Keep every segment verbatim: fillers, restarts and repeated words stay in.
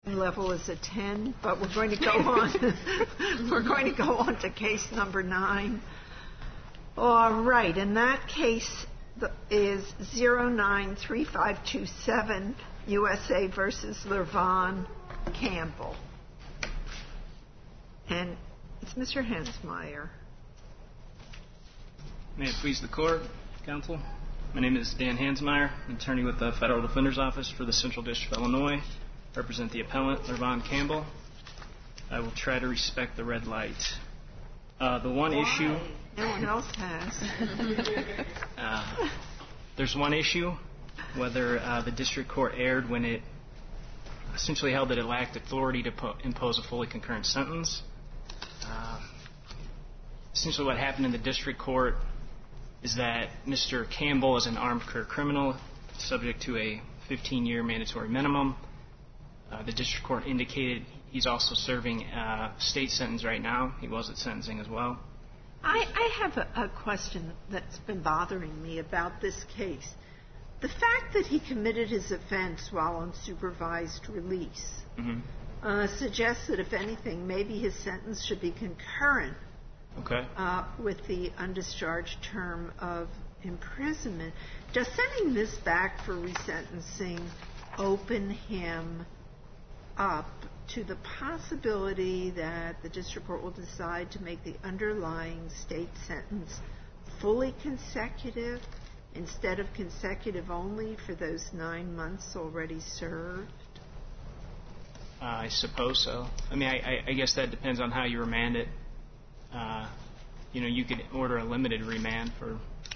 level is a ten, but we're going to go on. We're going to go on to case number nine. All right, and that case is zero nine three five two seven U S A versus Lervon Campbell. And it's Mister Hensmeyer. May it please the court, counsel. My name is Dan Hansmeyer, an attorney with the Federal Defender's Office for the Central District of Illinois. I represent the appellant, Lervon Campbell. I will try to respect the red light. Uh, the one Why? issue... No one else has. uh, there's one issue, whether uh, the district court erred when it essentially held that it lacked authority to po- impose a fully concurrent sentence. Uh, essentially what happened in the district court is that Mister Campbell is an armed career criminal subject to a fifteen-year mandatory minimum. Uh, the district court indicated he's also serving a state sentence right now. He was at sentencing as well. I, I have a, a question that's been bothering me about this case. The fact that he committed his offense while on supervised release Mm-hmm. uh, suggests that, if anything, maybe his sentence should be concurrent Okay. uh, with the undischarged term of imprisonment. Does sending this back for resentencing open him up to the possibility that the district court will decide to make the underlying state sentence fully consecutive instead of consecutive only for those nine months already served? Uh, I suppose so. I mean, I, I, I guess that depends on how you remand it. Uh, you know, you could order a limited remand for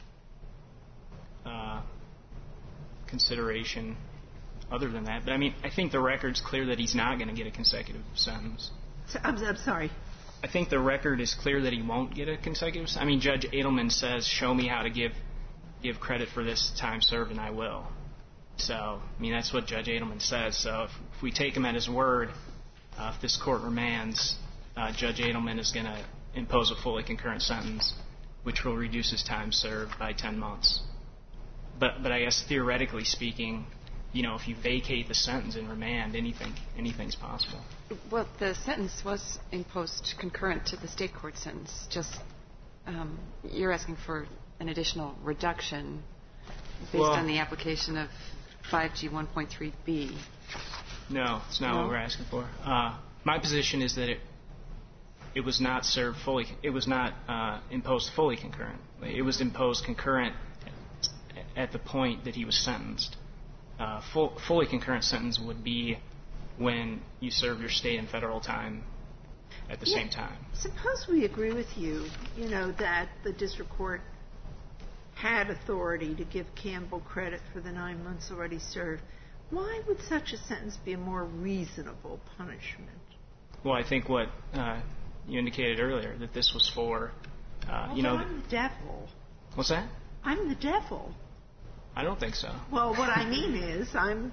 uh, consideration other than that. But, I mean, I think the record's clear that he's not going to get a consecutive sentence. So, I'm, I'm sorry. I think the record is clear that he won't get a consecutive sentence. I mean, Judge Edelman says, show me how to give give credit for this time served, and I will. So, I mean, that's what Judge Edelman says. So if, if we take him at his word, uh, if this court remands, uh, Judge Edelman is going to impose a fully concurrent sentence, which will reduce his time served by ten months. But but I guess theoretically speaking, you know, if you vacate the sentence and remand, anything anything's possible. Well, the sentence was imposed concurrent to the state court sentence. Just um, you're asking for an additional reduction based well, on the application of five G one point three B. No, it's not no? what we're asking for. Uh, my position is that it it was not served fully. It was not uh, imposed fully concurrent. It was imposed concurrent at the point that he was sentenced. Uh, full, fully concurrent sentence would be when you serve your state and federal time at the yeah, same time. Suppose we agree with you, you know, that the district court had authority to give Campbell credit for the nine months already served. Why would such a sentence be a more reasonable punishment? Well, I think what uh, you indicated earlier, that this was for, uh, well, you know... I'm the devil. What's that? I'm the devil. I don't think so. Well, what I mean is I'm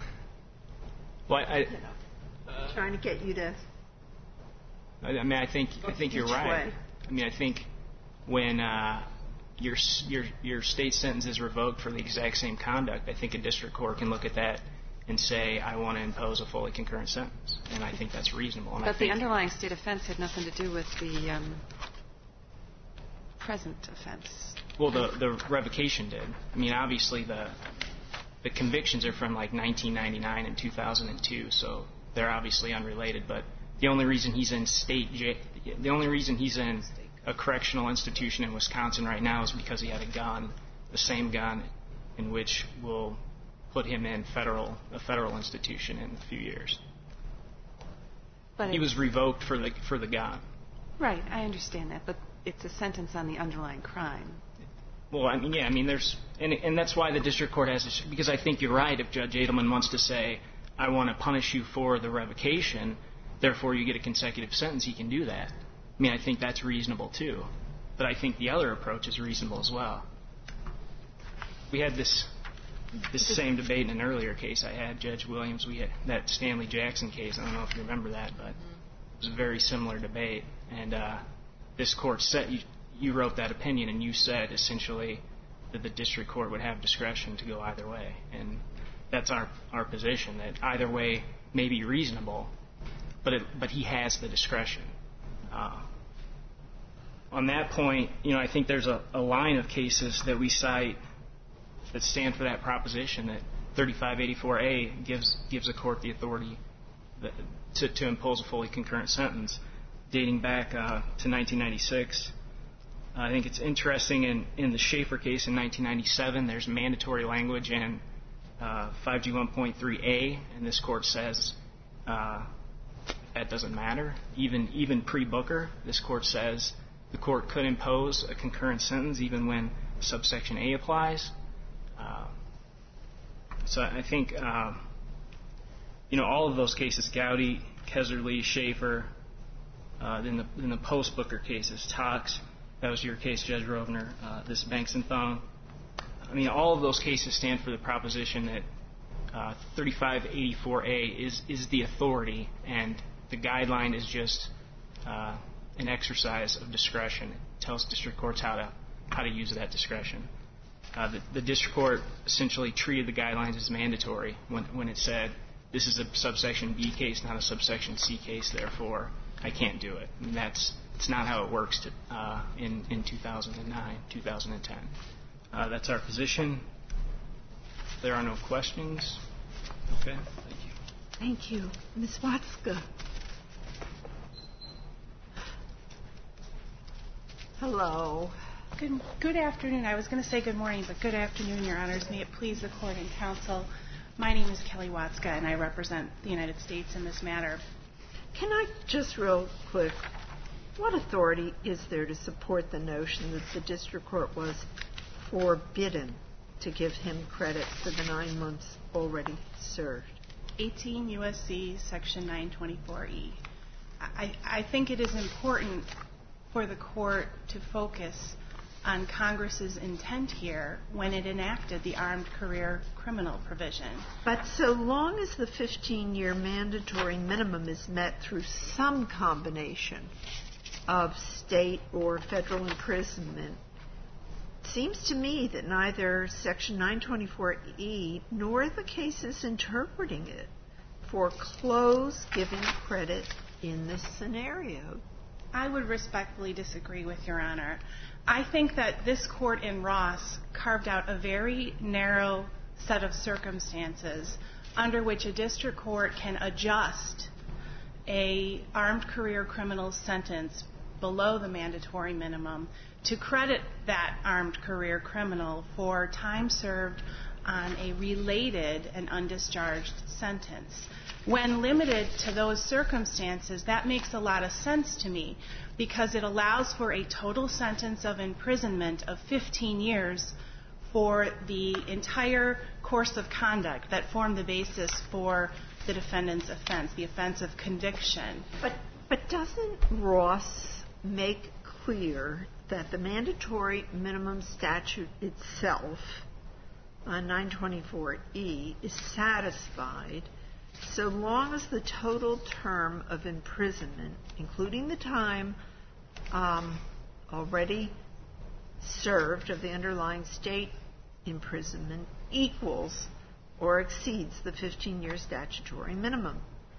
well, I, I, you know, uh, trying to get you to... I, I mean, I think I think you're right. Way. I mean, I think when uh, your your your state sentence is revoked for the exact same conduct, I think a district court can look at that and say, I want to impose a fully concurrent sentence, and I think that's reasonable. And but I think the underlying state offense had nothing to do with the um, present offense. Well, the the revocation did. I mean, obviously the the convictions are from like nineteen ninety-nine and two thousand two, so they're obviously unrelated. But the only reason he's in state jail, the only reason he's in a correctional institution in Wisconsin right now is because he had a gun, the same gun in which will put him in federal a federal institution in a few years. But he was revoked for the for the gun. Right, I understand that, but it's a sentence on the underlying crime. Well, I mean, yeah, I mean, there's, and, and that's why the district court has this, because I think you're right. If Judge Edelman wants to say, I want to punish you for the revocation, therefore you get a consecutive sentence, he can do that. I mean, I think that's reasonable too. But I think the other approach is reasonable as well. We had this this same debate in an earlier case I had, Judge Williams. We had that Stanley Jackson case. I don't know if you remember that, but it was a very similar debate. And uh, this court said, you, you wrote that opinion, and you said essentially that the district court would have discretion to go either way. And that's our, our position, that either way may be reasonable, but it, but he has the discretion. Uh, on that point, you know, I think there's a, a line of cases that we cite that stand for that proposition that thirty-five eighty-four A gives gives a court the authority that, to, to impose a fully concurrent sentence, dating back uh, to nineteen ninety-six. Uh, I think it's interesting in, in the Schaefer case in nineteen ninety-seven, there's mandatory language in uh, five G one point three A, and this court says uh, that doesn't matter. Even even pre-Booker, this court says the court could impose a concurrent sentence even when subsection A applies. Uh, so I think, uh, you know, all of those cases, Gowdy, Keserly, Schaefer, uh, then the, then the post-Booker cases, Tox, that was your case, Judge Rovner, uh, this Banks and Thong. I mean, all of those cases stand for the proposition that uh, thirty-five eighty-four A is, is the authority, and the guideline is just uh, an exercise of discretion. It tells district courts how to how to use that discretion. Uh, the, the district court essentially treated the guidelines as mandatory when, when it said, this is a subsection B case, not a subsection C case, therefore I can't do it. And that's it's not how it works to, uh, in, in two thousand nine, two thousand ten. Uh, that's our position. If there are no questions, okay, thank you. Thank you. Miz Watska. Hello. Good, good afternoon. I was going to say good morning, but good afternoon, Your Honors. May it please the Court and Counsel. My name is Kelly Watska, and I represent the United States in this matter. Can I just real quick, what authority is there to support the notion that the district court was forbidden to give him credit for the nine months already served? eighteen U S C Section nine twenty-four E. I, I think it is important for the Court to focus on Congress's intent here when it enacted the Armed Career Criminal provision. But so long as the fifteen-year mandatory minimum is met through some combination of state or federal imprisonment, it seems to me that neither Section nine twenty-four E nor the cases interpreting it foreclose giving credit in this scenario. I would respectfully disagree with Your Honor. I think that this court in Ross carved out a very narrow set of circumstances under which a district court can adjust a armed career criminal sentence below the mandatory minimum to credit that armed career criminal for time served on a related and undischarged sentence. When limited to those circumstances, that makes a lot of sense to me because it allows for a total sentence of imprisonment of fifteen years for the entire course of conduct that formed the basis for the defendant's offense, the offense of conviction. But, but doesn't Ross make clear that the mandatory minimum statute itself, uh, nine twenty-four E, is satisfied so long as the total term of imprisonment, including the time um, already served of the underlying state imprisonment, equals or exceeds the fifteen-year statutory minimum?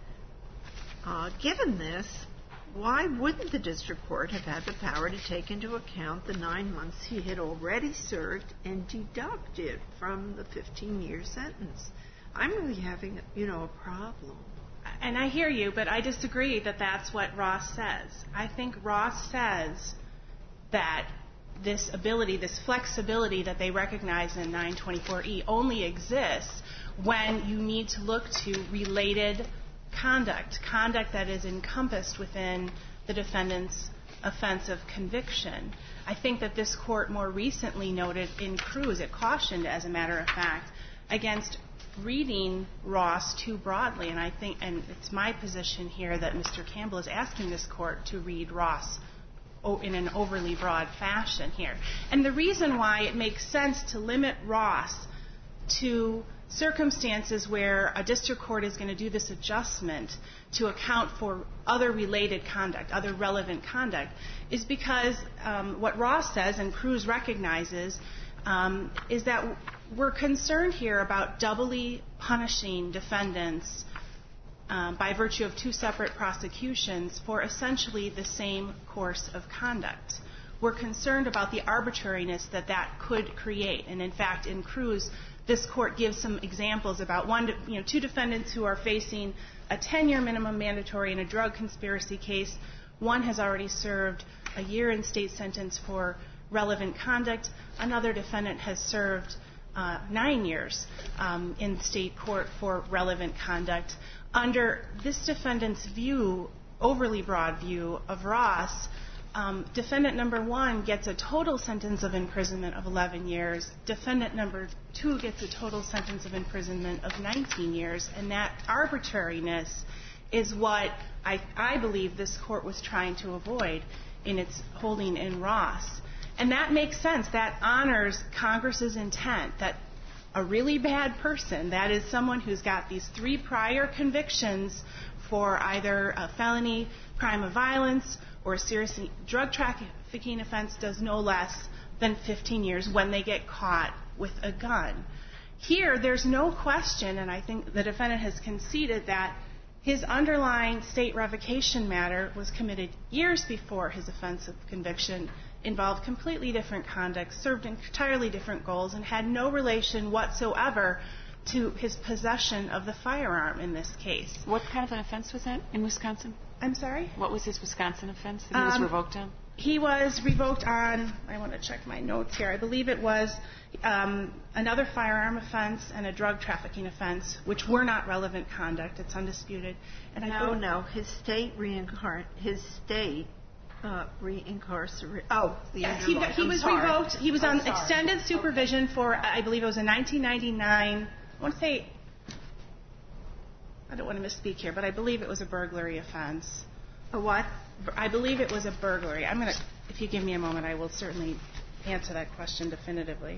Uh, given this, why wouldn't the district court have had the power to take into account the nine months he had already served and deduct it from the fifteen-year sentence? I'm really having, you know, a problem. And I hear you, but I disagree that that's what Ross says. I think Ross says that this ability, this flexibility that they recognize in nine twenty-four E only exists when you need to look to related conduct, conduct that is encompassed within the defendant's offense of conviction. I think that this court more recently noted in Cruz, it cautioned, as a matter of fact, against reading Ross too broadly, and I think, and it's my position here that Mister Campbell is asking this court to read Ross in an overly broad fashion here. And the reason why it makes sense to limit Ross to circumstances where a district court is going to do this adjustment to account for other related conduct, other relevant conduct, is because um, what Ross says and Cruz recognizes um, is that we're concerned here about doubly punishing defendants um, by virtue of two separate prosecutions for essentially the same course of conduct. We're concerned about the arbitrariness that that could create. And in fact, in Cruz, this court gives some examples about one, you know, two defendants who are facing a ten-year minimum mandatory in a drug conspiracy case. One has already served a year in state sentence for relevant conduct. Another defendant has served uh, nine years um, in state court for relevant conduct. Under this defendant's view, overly broad view of Ross, Um, defendant number one gets a total sentence of imprisonment of eleven years. Defendant number two gets a total sentence of imprisonment of nineteen years. And that arbitrariness is what I, I believe this court was trying to avoid in its holding in Ross. And that makes sense. That honors Congress's intent that a really bad person, that is someone who's got these three prior convictions for either a felony, crime of violence, or a serious drug trafficking offense, does no less than fifteen years when they get caught with a gun. Here, there's no question, and I think the defendant has conceded, that his underlying state revocation matter was committed years before his offense of conviction, involved completely different conduct, served entirely different goals, and had no relation whatsoever to his possession of the firearm in this case. What kind of an offense was that in Wisconsin? I'm sorry? What was his Wisconsin offense that he was Um, revoked on? He was revoked on, I want to check my notes here, I believe it was um, another firearm offense and a drug trafficking offense, which were not relevant conduct. It's undisputed. And I No, thought- no, his state reincar- his state uh, reincarcerate. Oh, the Yes, he, underlying. he I'm was sorry. revoked. He was I'm on sorry. extended supervision for, I believe it was in nineteen ninety-nine. I want to say, I don't want to misspeak here, but I believe it was a burglary offense. A what? I believe it was a burglary. I'm going to, if you give me a moment, I will certainly answer that question definitively.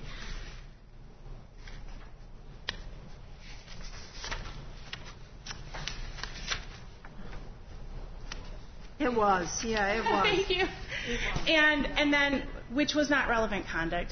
It was, yeah, it was. Thank you. And and then, which was not relevant conduct,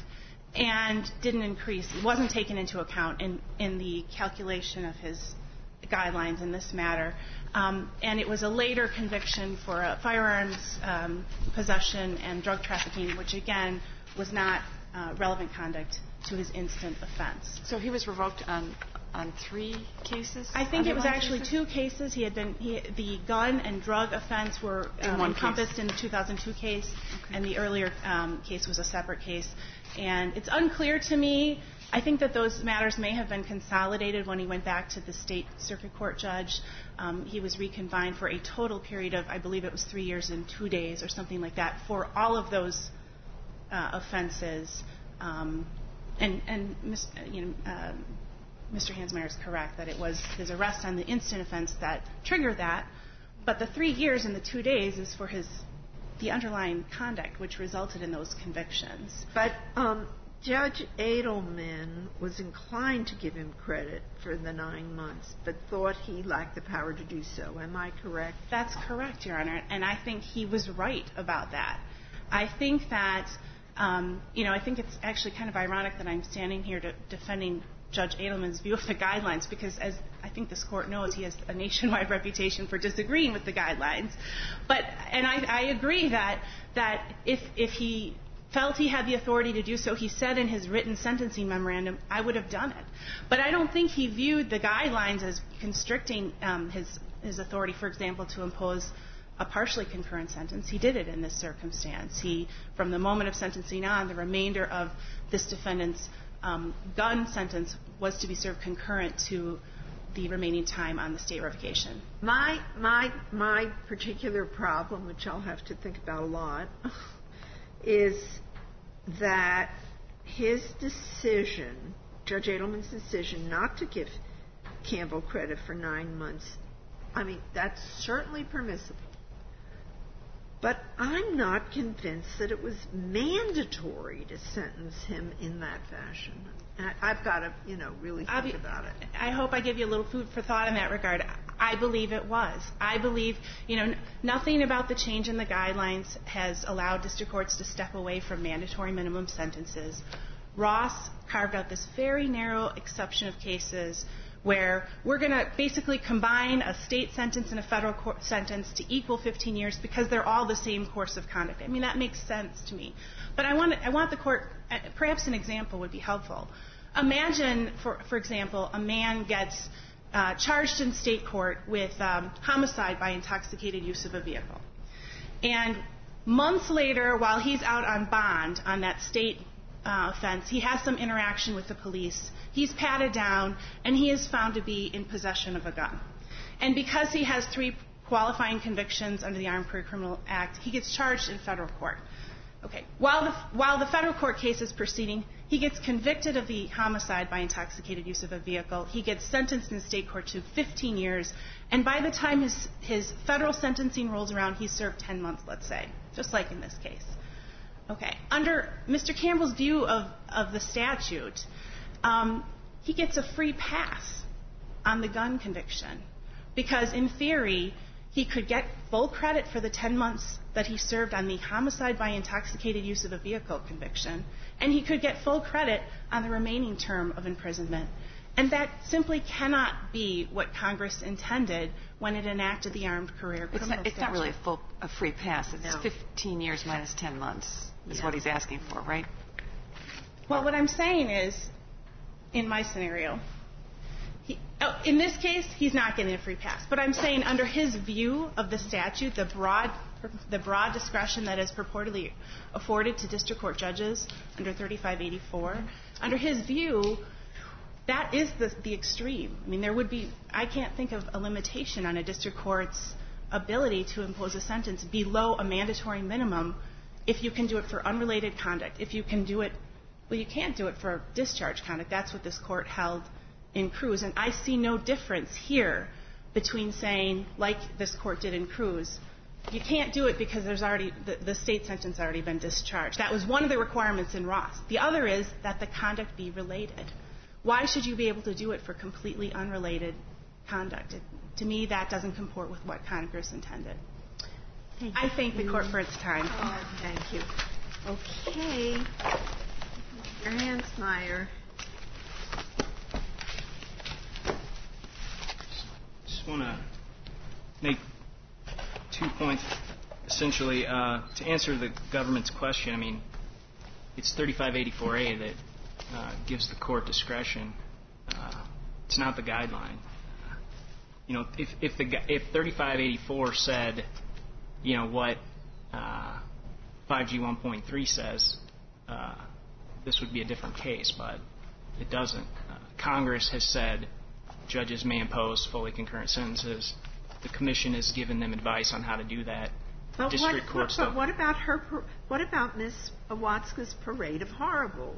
and didn't increase, wasn't taken into account in, in the calculation of his guidelines in this matter. Um, and it was a later conviction for a firearms um, possession and drug trafficking, which again was not uh, relevant conduct to his instant offense. So he was revoked on on three cases? I think it was Underlying actually cases? two cases. He had been he, the gun and drug offense were In um, one encompassed case. in the two thousand two case, Okay. and the earlier um, case was a separate case. And it's unclear to me. I think that those matters may have been consolidated when he went back to the state circuit court judge. Um, he was reconfined for a total period of, I believe it was three years and two days or something like that for all of those uh, offenses. Um, and and mis- you know. Um, Mister Hansmeier is correct that it was his arrest on the instant offense that triggered that, but the three years and the two days is for his the underlying conduct which resulted in those convictions. But um, Judge Edelman was inclined to give him credit for the nine months, but thought he lacked the power to do so. Am I correct? That's correct, Your Honor, and I think he was right about that. I think that, um, you know, I think it's actually kind of ironic that I'm standing here to, defending Judge Edelman's view of the guidelines, because as I think this court knows, he has a nationwide reputation for disagreeing with the guidelines. But and I, I agree that that if if he felt he had the authority to do so, he said in his written sentencing memorandum, I would have done it. But I don't think he viewed the guidelines as constricting um, his his authority, for example, to impose a partially concurrent sentence. He did it in this circumstance. He, from the moment of sentencing on, the remainder of this defendant's Um, gun sentence was to be served concurrent to the remaining time on the state revocation. My my my particular problem, which I'll have to think about a lot, is that his decision, Judge Edelman's decision, not to give Campbell credit for nine months. I mean, that's certainly permissible. But I'm not convinced that it was mandatory to sentence him in that fashion. And I, I've got to, you know, really think Be, about it. I hope I give you a little food for thought in that regard. I believe it was. I believe, you know, n- nothing about the change in the guidelines has allowed district courts to step away from mandatory minimum sentences. Ross carved out this very narrow exception of cases where we're going to basically combine a state sentence and a federal court sentence to equal fifteen years because they're all the same course of conduct. I mean, that makes sense to me. But I want, I want the court, perhaps an example would be helpful. Imagine, for, for example, a man gets uh, charged in state court with um, homicide by intoxicated use of a vehicle. And months later, while he's out on bond on that state uh, offense, he has some interaction with the police. He's patted down, and he is found to be in possession of a gun. And because he has three qualifying convictions under the Armed Career Criminal Act, he gets charged in federal court. Okay. While the, while the federal court case is proceeding, he gets convicted of the homicide by intoxicated use of a vehicle. He gets sentenced in state court to fifteen years. And by the time his, his federal sentencing rolls around, he's served ten months, let's say, just like in this case. Okay. Under Mister Campbell's view of, of the statute, um, he gets a free pass on the gun conviction because, in theory, he could get full credit for the ten months that he served on the homicide by intoxicated use of a vehicle conviction, and he could get full credit on the remaining term of imprisonment. And that simply cannot be what Congress intended when it enacted the Armed Career Criminal Statute. It's not really a full a free pass. It's No. fifteen years minus ten months is Yeah. what he's asking for, right? Well, what I'm saying is, in my scenario, he, oh, in this case, he's not getting a free pass. But I'm saying under his view of the statute, the broad, the broad discretion that is purportedly afforded to district court judges under thirty-five eighty-four, under his view, that is the, the extreme. I mean, there would be, I can't think of a limitation on a district court's ability to impose a sentence below a mandatory minimum if you can do it for unrelated conduct. If you can do it, well, you can't do it for discharge conduct. That's what this court held in Cruz. And I see no difference here between saying, like this court did in Cruz, you can't do it because there's already, the, the state sentence has already been discharged. That was one of the requirements in Ross. The other is that the conduct be related. Why should you be able to do it for completely unrelated conduct? It, to me, that doesn't comport with what Congress intended. Thank I thank the court for its time. Oh, thank you. Okay. Mister Hansmeier. Just want to make two points. Essentially, uh, to answer the government's question, I mean, it's thirty-five eighty-four A that uh, gives the court discretion. Uh, it's not the guideline. You know, if if the if thirty-five eighty-four said, you know, what uh, five G one point three says, uh, this would be a different case, but it doesn't. Uh, Congress has said judges may impose fully concurrent sentences. The commission has given them advice on how to do that. But District what, courts but don't. what about her? par- What about Miss Watzke's parade of horribles?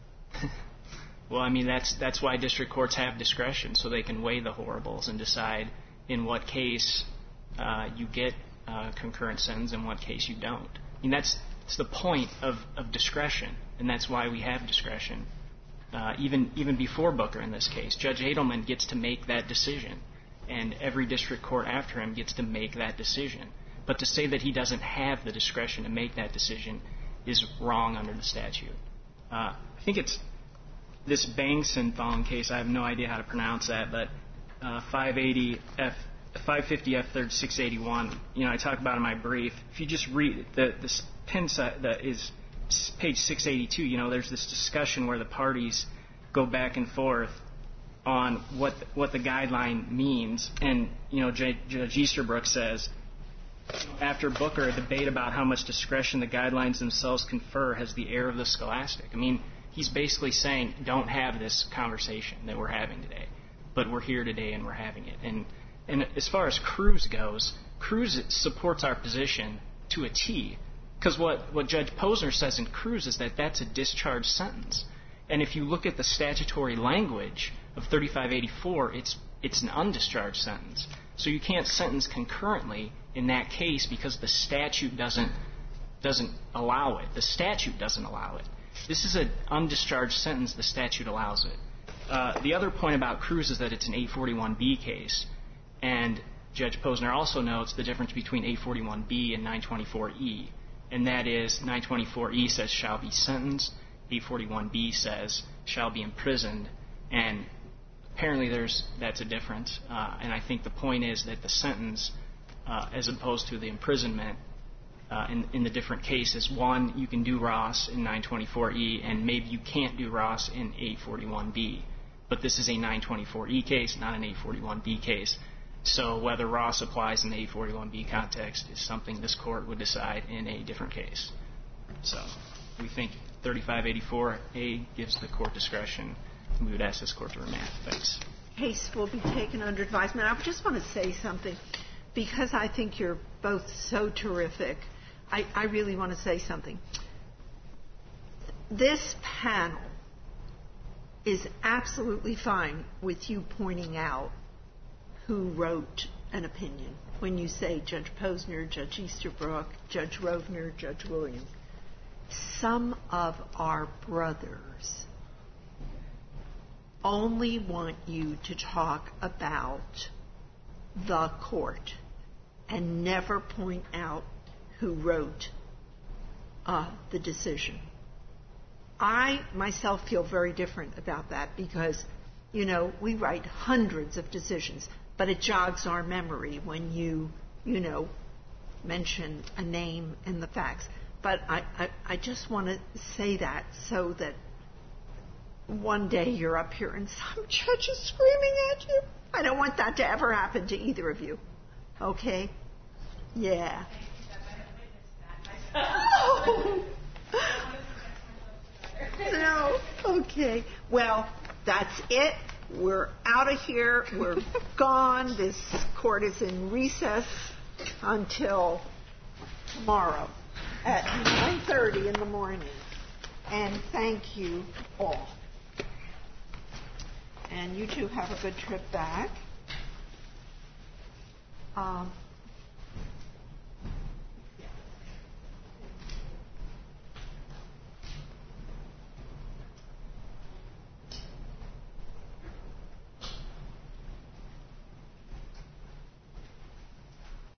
Well, I mean, that's that's why district courts have discretion, so they can weigh the horribles and decide in what case uh, you get uh, concurrent sentence and what case you don't. I mean, that's, that's the point of, of discretion, and that's why we have discretion. Uh, even even before Booker in this case, Judge Adelman gets to make that decision, and every district court after him gets to make that decision. But to say that he doesn't have the discretion to make that decision is wrong under the statute. Uh, I think it's this Bangson-Thong case. I have no idea how to pronounce that, but uh, five eighty F, five fifty F third six eighty-one. You know, I talk about in my brief. If you just read the the pen set that is page six eighty-two. You know, there's this discussion where the parties go back and forth on what the, what the guideline means, and you know, J, Judge Easterbrook says, after Booker, a debate about how much discretion the guidelines themselves confer has the air of the scholastic. I mean, he's basically saying, don't have this conversation that we're having today, but we're here today and we're having it. And and as far as Cruz goes, Cruz supports our position to a T, because what, what Judge Posner says in Cruz is that that's a discharge sentence. And if you look at the statutory language of thirty-five eighty-four, it's it's an undischarged sentence. So you can't sentence concurrently in that case because the statute doesn't doesn't allow it. The statute doesn't allow it. This is an undischarged sentence. The statute allows it. Uh, the other point about Cruz is that it's an eight forty-one B case, and Judge Posner also notes the difference between eight forty-one B and nine twenty-four E, and that is nine twenty-four E says shall be sentenced, eight forty-one B says shall be imprisoned, and apparently there's that's a difference. Uh, and I think the point is that the sentence, uh, as opposed to the imprisonment, uh, in, in the different cases, one, you can do Ross in nine twenty-four E, and maybe you can't do Ross in eight forty-one B. But this is a nine twenty-four E case, not an eight forty-one B case. So whether Ross applies in the eight forty-one B context is something this court would decide in a different case. So we think thirty-five eighty-four A gives the court discretion. We would ask this court to remand. Thanks. Case will be taken under advisement. I just want to say something because I think you're both so terrific. I, I really want to say something. This panel is absolutely fine with you pointing out who wrote an opinion. When you say Judge Posner, Judge Easterbrook, Judge Rovner, Judge Williams, some of our brothers only want you to talk about the court and never point out who wrote uh, the decision. I myself feel very different about that because, you know, we write hundreds of decisions, but it jogs our memory when you, you know, mention a name and the facts. But I, I, I just want to say that so that one day you're up here and some judge is screaming at you. I don't want that to ever happen to either of you. Okay? Yeah. Oh. No. Okay. Well, that's it. We're out of here. We're gone. This court is in recess until tomorrow at nine thirty in the morning. And thank you all. And you two have a good trip back. Um,